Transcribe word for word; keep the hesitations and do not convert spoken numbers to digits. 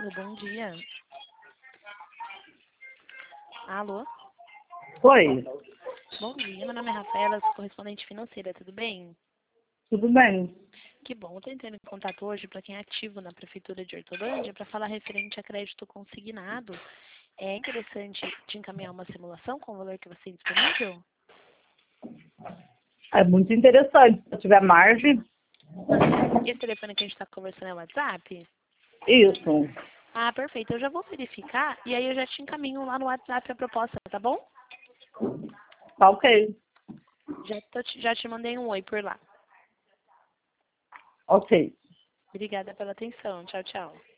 Alô, bom dia. Alô? Oi, Bom dia, meu nome é Rafaela, sou correspondente financeira, tudo bem? tudo bem? Que bom, estou entrando em contato hoje para quem é ativo na Prefeitura de Hortolândia para falar referente a crédito consignado. É interessante te encaminhar uma simulação com o valor que você tem disponível? É muito interessante. Se tiver margem, Uhum. Esse telefone que a gente está conversando é o WhatsApp? isso. Ah, perfeito, eu já vou verificar e aí eu já te encaminho lá no WhatsApp a proposta, tá bom? Tá ok. Já, tô te- já te mandei um oi por lá. Ok. Obrigada pela atenção, tchau, tchau.